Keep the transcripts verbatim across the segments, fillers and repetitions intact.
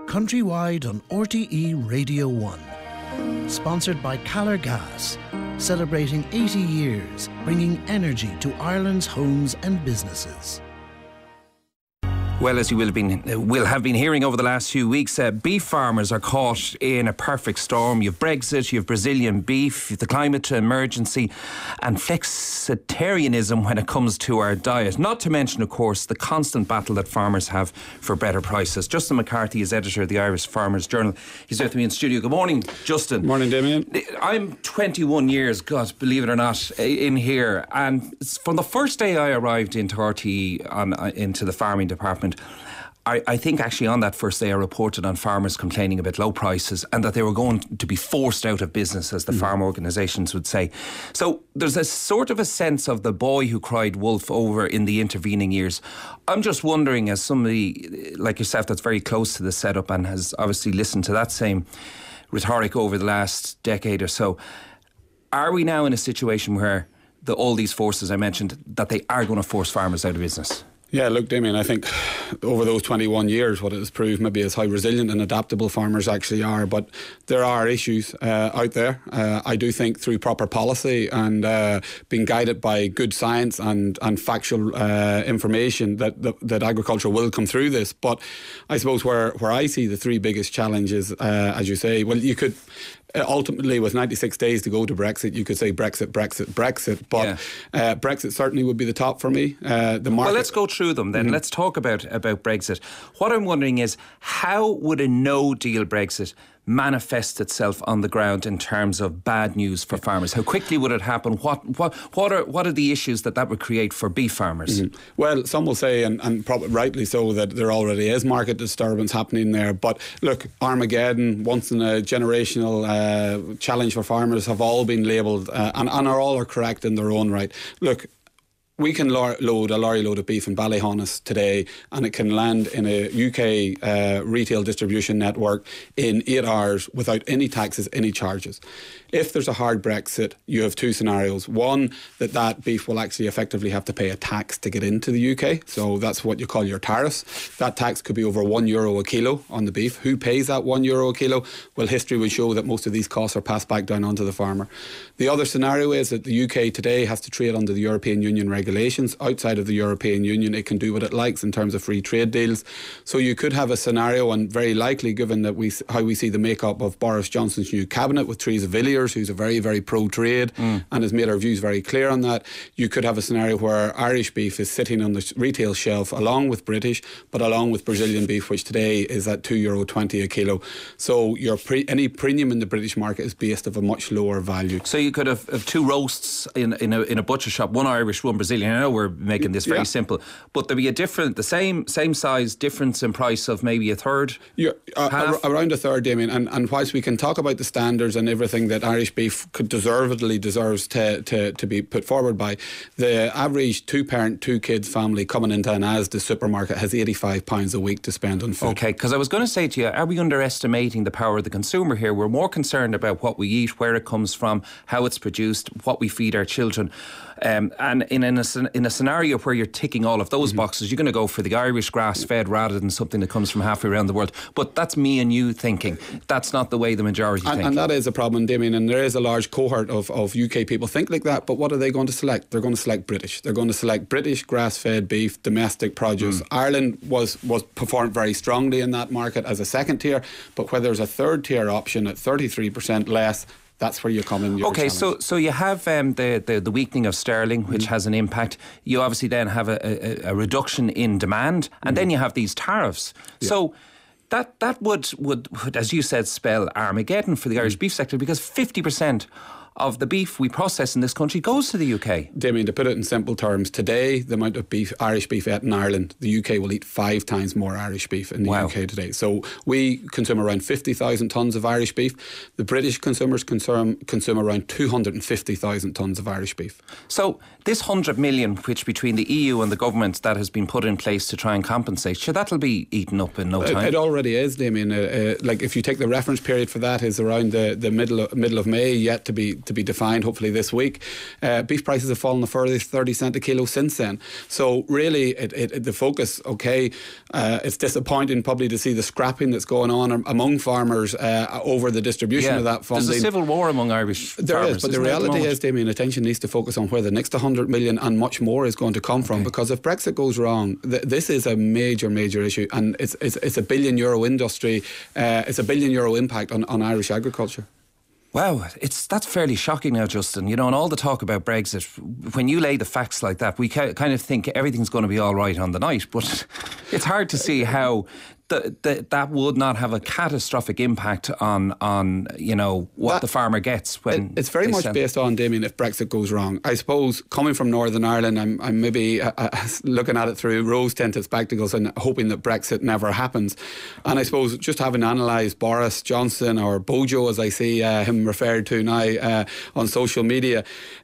countrywide on R T E Radio one. Sponsored by Caller Gas, celebrating eighty years, bringing energy to Ireland's homes and businesses. Well, as you will have been, will have been hearing over the last few weeks, uh, beef farmers are caught in a perfect storm. You've Brexit, you've Brazilian beef, you've the climate emergency and flexitarianism when it comes to our diet. Not to mention, of course, the constant battle that farmers have for better prices. Justin McCarthy is editor of the Irish Farmers Journal. He's with me in studio. Good morning, Justin. Morning, Damien. I'm twenty-one years, God, believe it or not, in here. And from the first day I arrived into R T E, on, into the farming department, I, I think actually on that first day I reported on farmers complaining about low prices and that they were going to be forced out of business, as the mm. farm organisations would say. So there's a sort of a sense of the boy who cried wolf over in the intervening years. I'm just wondering, as somebody like yourself that's very close to the setup and has obviously listened to that same rhetoric over the last decade or so, are we now in a situation where the, all these forces I mentioned, that they are going to force farmers out of business? Yeah, look, Damien, I think over those twenty-one years, what it has proved maybe is how resilient and adaptable farmers actually are. But there are issues uh, out there. Uh, I do think through proper policy and uh, being guided by good science and, and factual uh, information that, that that agriculture will come through this. But I suppose where, where I see the three biggest challenges, uh, as you say, well, you could... ultimately, with ninety-six days to go to Brexit, you could say Brexit, Brexit, Brexit. But yeah. uh, Brexit certainly would be the top for me. Uh, the market. Well, let's go through them then. Mm-hmm. Let's talk about, about Brexit. What I'm wondering is, how would a no-deal Brexit manifest itself on the ground in terms of bad news for farmers? How quickly would it happen? What what what are what are the issues that that would create for beef farmers? Mm-hmm. Well, some will say, and, and probably rightly so, that there already is market disturbance happening there. But look, Armageddon, once in a generational uh, challenge for farmers, have all been labelled uh, and, and are all are correct in their own right. Look, we can load a lorry load of beef in Ballyhonus today and it can land in a U K uh, retail distribution network in eight hours without any taxes, any charges. If there's a hard Brexit, you have two scenarios. One, that that beef will actually effectively have to pay a tax to get into the U K. So that's what you call your tariffs. That tax could be over one euro a kilo on the beef. Who pays that one euro a kilo? Well, history will show that most of these costs are passed back down onto the farmer. The other scenario is that the U K today has to trade under the European Union regulations. Outside of the European Union, it can do what it likes in terms of free trade deals. So you could have a scenario, and very likely, given that we how we see the makeup of Boris Johnson's new cabinet with Theresa Villiers, who's a very, very pro-trade mm. and has made her views very clear on that, you could have a scenario where Irish beef is sitting on the retail shelf along with British, but along with Brazilian beef, which today is at two euro twenty a kilo. So your pre- any premium in the British market is based of a much lower value. So you could have, have two roasts in, in, a, in a butcher shop, one Irish, one Brazilian. I know we're making this very yeah. simple, but there'd be a different, the same same size difference in price of maybe a third? Yeah, uh, around a third, Damien. And, and whilst we can talk about the standards and everything that Irish beef could deservedly deserves to, to, to be put forward by, the average two-parent, two-kids family coming into an Asda supermarket has eighty-five pounds a week to spend on food. Okay, because I was going to say to you, are we underestimating the power of the consumer here? We're more concerned about what we eat, where it comes from, how it's produced, what we feed our children. Um, and in, in, a, in a scenario where you're ticking all of those mm-hmm. boxes, you're going to go for the Irish grass-fed rather than something that comes from halfway around the world. But that's me and you thinking. That's not the way the majority and, think. And that is a problem, Damien, and there is a large cohort of, of U K people think like that, but what are they going to select? They're going to select British. They're going to select British grass-fed beef, domestic produce. Mm. Ireland was, was performed very strongly in that market as a second tier, but where there's a third tier option at thirty-three percent less, that's where you come in. Your okay, challenge. so so you have um, the, the the weakening of sterling, which mm-hmm. has an impact. You obviously then have a, a, a reduction in demand, and mm-hmm. then you have these tariffs. Yeah. So that that would, would would, as you said, spell Armageddon for the Irish mm-hmm. beef sector, because fifty percent of the beef we process in this country goes to the U K. Damien, to put it in simple terms, today the amount of beef, Irish beef eaten in Ireland, the U K will eat five times more Irish beef in the wow. U K today. So we consume around fifty thousand tonnes of Irish beef. The British consumers consume, consume around two hundred fifty thousand tonnes of Irish beef. So this one hundred million, which between the E U and the government that has been put in place to try and compensate, sure, that'll be eaten up in no time. It, it already is, Damien. Uh, uh, like if you take the reference period for that is around the, the middle of, middle of May, yet to be to be defined hopefully this week. Uh, beef prices have fallen a further thirty cent a kilo since then. So really it, it, it, the focus, okay, uh, it's disappointing probably to see the scrapping that's going on among farmers uh, over the distribution yeah. of that funding. There's a civil war among Irish there farmers. Is, but the reality is, Damien, attention needs to focus on where the next one hundred million and much more is going to come okay. from, because if Brexit goes wrong, th- this is a major, major issue, and it's it's, it's a billion euro industry, uh, it's a billion euro impact on, on Irish agriculture. Wow, it's that's fairly shocking now, Justin. You know, and all the talk about Brexit, when you lay the facts like that, we ca- kind of think everything's going to be all right on the night, but it's hard to see how the, the, that would not have a catastrophic impact on, on you know, what that, the farmer gets when it, it's very much send. based on, Damien, if Brexit goes wrong. I suppose coming from Northern Ireland, I'm, I'm maybe uh, uh, looking at it through rose-tinted spectacles and hoping that Brexit never happens. And I suppose just having analysed Boris Johnson, or Bojo as I see uh, him referred to now uh, on social media,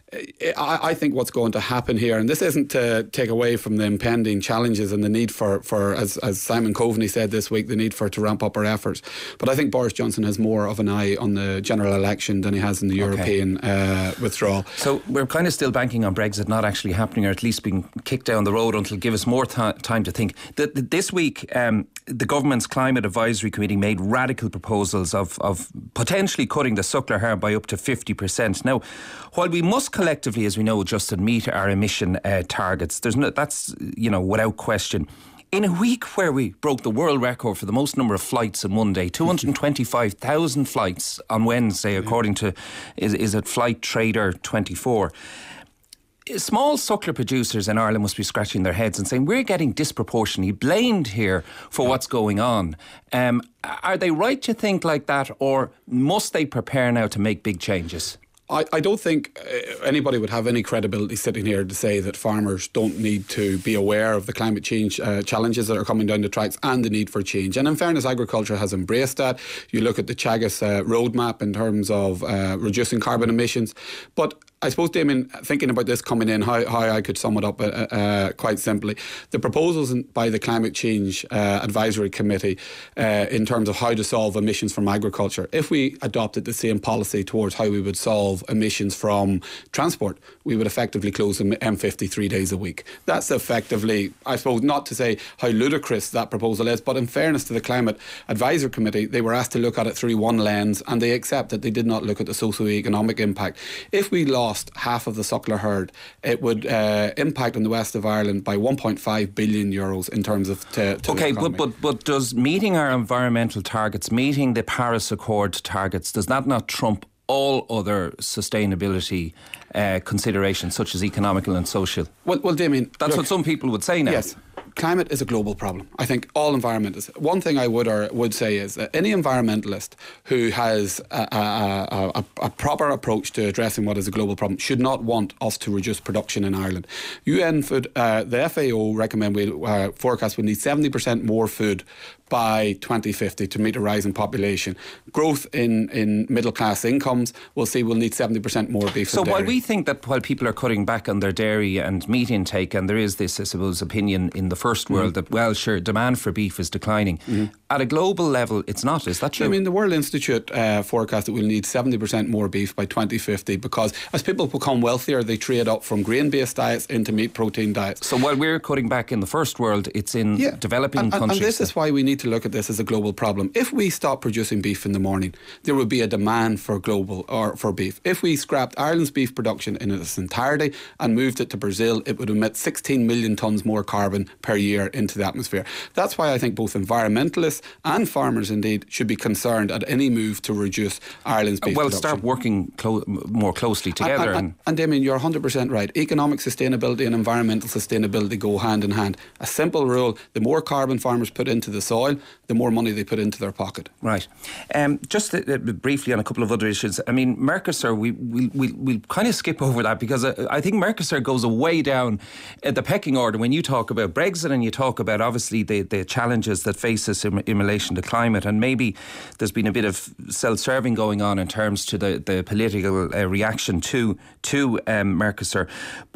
I think what's going to happen here, and this isn't to take away from the impending challenges and the need for, for as, as Simon Coveney said this week, the need for to ramp up our efforts. But I think Boris Johnson has more of an eye on the general election than he has in the okay. European uh, withdrawal. So we're kind of still banking on Brexit not actually happening, or at least being kicked down the road until give us more th- time to think. The, the, this week, um, the government's Climate Advisory Committee made radical proposals of, of potentially cutting the suckler herd by up to fifty percent. Now, while we must collectively, as we know, Justin, meet our emission uh, targets, there's no, that's, you know, without question. In a week where we broke the world record for the most number of flights in one day, two hundred twenty-five thousand flights on Wednesday, according to, is, is it Flight Trader twenty-four. Small suckler producers in Ireland must be scratching their heads and saying, we're getting disproportionately blamed here for what's going on. Um, are they right to think like that, or must they prepare now to make big changes? I, I don't think anybody would have any credibility sitting here to say that farmers don't need to be aware of the climate change uh, challenges that are coming down the tracks and the need for change. And in fairness, agriculture has embraced that. You look at the Teagasc uh, roadmap in terms of uh, reducing carbon emissions. But I suppose, Damien, thinking about this coming in, how, how I could sum it up uh, uh, quite simply, the proposals by the Climate Change uh, Advisory Committee uh, in terms of how to solve emissions from agriculture, if we adopted the same policy towards how we would solve emissions from transport, we would effectively close the M fifty three days a week. That's effectively, I suppose, not to say how ludicrous that proposal is, but in fairness to the Climate Advisory Committee, they were asked to look at it through one lens, and they accept that they did not look at the socio-economic impact. If we lost half of the suckler herd, it would uh, impact on the west of Ireland by one point five billion euros in terms of to, to okay, the economy. but, but but does meeting our environmental targets, meeting the Paris Accord targets, does that not trump all other sustainability uh, considerations, such as economical and social? Well, well Damien, that's look, what some people would say now. Yes. Climate is a global problem. I think all environmentalists. One thing I would or would say is that any environmentalist who has a, a, a, a proper approach to addressing what is a global problem should not want us to reduce production in Ireland. U N Food, uh, the F A O recommend we uh, forecast we need seventy percent more food by twenty fifty to meet a rising population. Growth in, in middle class incomes, we'll see we'll need seventy percent more beef. So and dairy. While we think that while people are cutting back on their dairy and meat intake, and there is this, I suppose, opinion in the first world mm-hmm. that, well, sure, demand for beef is declining. Mm-hmm. At a global level, it's not. Is that true? I mean, the World Institute uh, forecast that we'll need seventy percent more beef by twenty fifty, because as people become wealthier, they trade up from grain-based diets into meat protein diets. So while we're cutting back in the first world, it's in yeah. developing and, countries. And this is why we need to look at this as a global problem. If we stop producing beef in the morning, there would be a demand for global or for beef. If we scrapped Ireland's beef production in its entirety and moved it to Brazil, it would emit sixteen million tonnes more carbon per year into the atmosphere. That's why I think both environmentalists and farmers indeed should be concerned at any move to reduce Ireland's beef well, production. Well, start working clo- more closely together. And, and, and, and Damien, you're one hundred percent right. Economic sustainability and environmental sustainability go hand in hand. A simple rule, the more carbon farmers put into the soil, the more money they put into their pocket. Right. Um, just uh, briefly on a couple of other issues. I mean, Mercosur, we, we, we, we'll kind of skip over that, because uh, I think Mercosur goes way down uh, the pecking order when you talk about Brexit and you talk about, obviously, the, the challenges that face us in, in relation to climate. And maybe there's been a bit of self-serving going on in terms to the, the political uh, reaction to, to um, Mercosur. But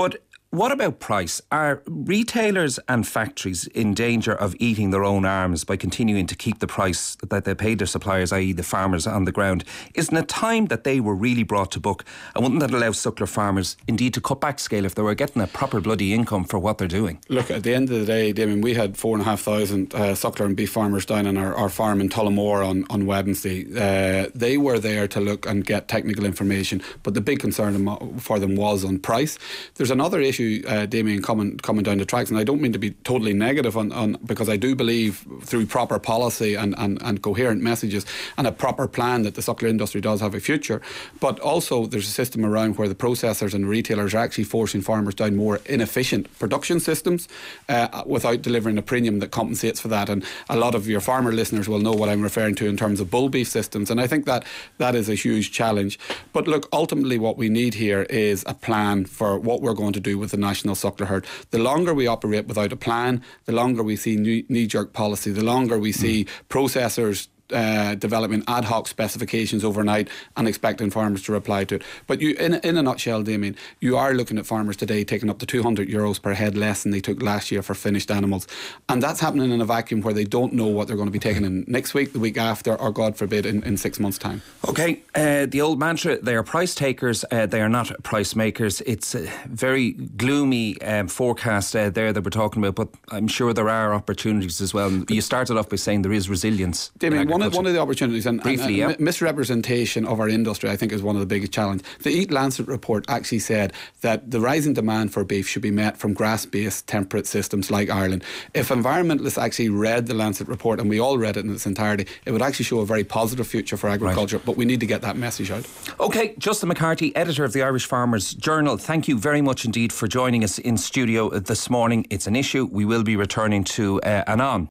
what about price? Are retailers and factories in danger of eating their own arms by continuing to keep the price that they paid their suppliers, that is the farmers on the ground? Isn't it time that they were really brought to book? And wouldn't that allow suckler farmers indeed to cut back scale if they were getting a proper bloody income for what they're doing? Look, at the end of the day, Damien, we had four and a half thousand uh, suckler and beef farmers down on our, our farm in Tullamore on, on Wednesday. Uh, they were there to look and get technical information, but the big concern for them was on price. There's another issue Uh, Damien, coming coming down the tracks, and I don't mean to be totally negative on, on because I do believe through proper policy and, and, and coherent messages and a proper plan that the suckler industry does have a future, but also there's a system around where the processors and retailers are actually forcing farmers down more inefficient production systems uh, without delivering a premium that compensates for that. And a lot of your farmer listeners will know what I'm referring to in terms of bull beef systems, and I think that that is a huge challenge. But look, ultimately what we need here is a plan for what we're going to do with the national suckler herd. The longer we operate without a plan, the longer we see knee-jerk policy, the longer we see mm. processors Uh, developing ad hoc specifications overnight and expecting farmers to reply to it. But you, in, in a nutshell, Damien, you are looking at farmers today taking up to two hundred euros per head less than they took last year for finished animals. And that's happening in a vacuum where they don't know what they're going to be taking in next week, the week after, or God forbid, in, in six months' time. OK, uh, the old mantra, they are price takers, uh, they are not price makers. It's a very gloomy um, forecast uh, there that we're talking about, but I'm sure there are opportunities as well. You started off by saying there is resilience. Damien, one One of the opportunities and, Briefly, and, and yeah. misrepresentation of our industry, I think, is one of the biggest challenges. The Eat Lancet report actually said that the rising demand for beef should be met from grass-based temperate systems like Ireland. If environmentalists actually read the Lancet report, and we all read it in its entirety, it would actually show a very positive future for agriculture, right. But we need to get that message out. OK, Justin McCarthy, editor of the Irish Farmers Journal, thank you very much indeed for joining us in studio this morning. It's an issue we will be returning to uh, anon.